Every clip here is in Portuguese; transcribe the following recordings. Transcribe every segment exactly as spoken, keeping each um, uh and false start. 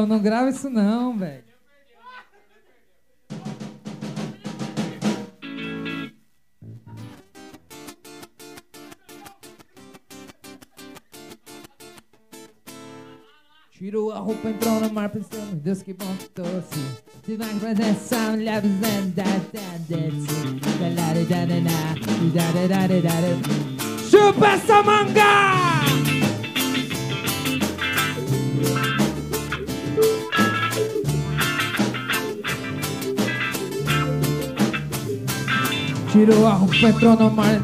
não grava isso não, velho. Tirou a roupa, entrou no mar, pensou, meu Deus, que bom que trouxe. Se vai fazer essa mulher, chupa essa manga! Tirou a roupa, entrou no mar.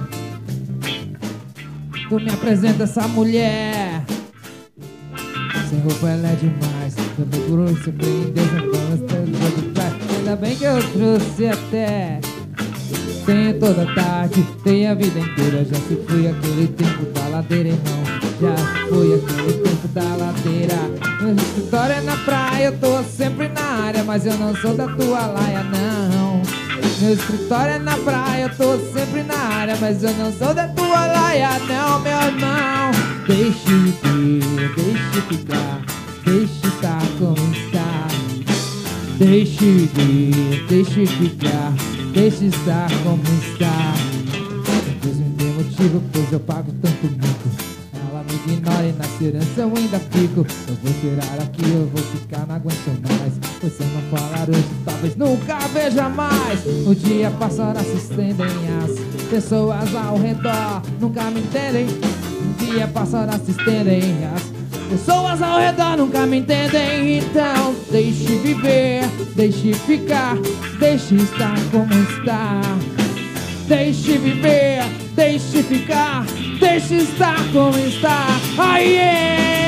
Tu me apresenta essa mulher. Sem roupa ela é demais. Também por hoje você prendeu, de trás. Ainda bem que eu trouxe até. Tenho toda a tarde, tenho a vida inteira. Já se foi aquele tempo da ladeira, irmão. Já se foi aquele tempo da ladeira. Meu escritório é na praia, eu tô sempre na área. Mas eu não sou da tua laia, não. Meu escritório é na praia, eu tô sempre na área. Mas eu não sou da tua laia, não, meu irmão. Deixe vir, deixe ficar, deixe estar como está. Deixe vir, deixe ficar, deixe estar como está. Deus me dê motivo, pois eu pago tanto mico. Ela me ignora e na segurança eu ainda fico. Eu vou tirar aqui, eu vou ficar, não aguento mais. Pois se eu não falar hoje, talvez nunca veja mais. O dia passará, se estendem as pessoas ao redor, nunca me entendem. O dia passará, se estendem as pessoas ao redor, nunca me entendem. Então deixe viver, deixe ficar, deixe estar como está. Deixe viver, deixe ficar, deixe estar como está. Oh yeah!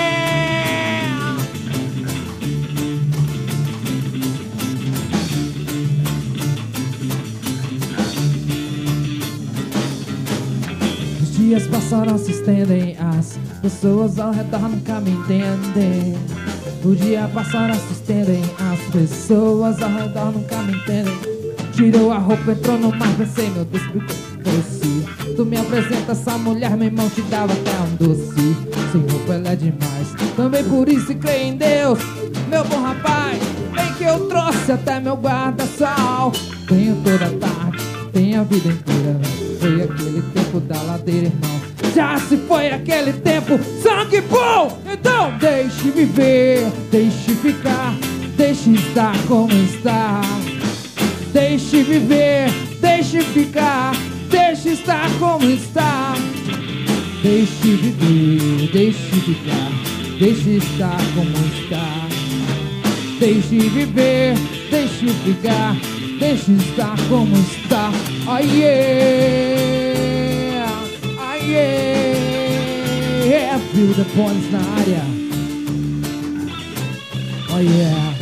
Os dias passaram, se estendem, as pessoas ao redor nunca me entendem. O dia passaram, se estendem, as pessoas ao redor nunca me entendem. Tirou a roupa, entrou no mar, pensei, meu Deus, por que doce. Tu me apresenta essa mulher, meu irmão, te dava até um doce. Sem roupa ela é demais, também por isso creio em Deus. Meu bom rapaz, bem que eu trouxe até meu guarda-sol. Tenho toda a tarde, tenho a vida inteira. Foi aquele tempo da ladeira, irmão. Já se foi aquele tempo, sangue bom. Então deixe viver, deixe ficar, deixe estar como está. Deixe viver, deixe ficar, deixe estar como está. Deixe viver, deixe ficar, deixe estar como está. Deixe viver, deixe ficar, deixe estar como está. Oh yeah, oh yeah, feel the points na área. Oh yeah.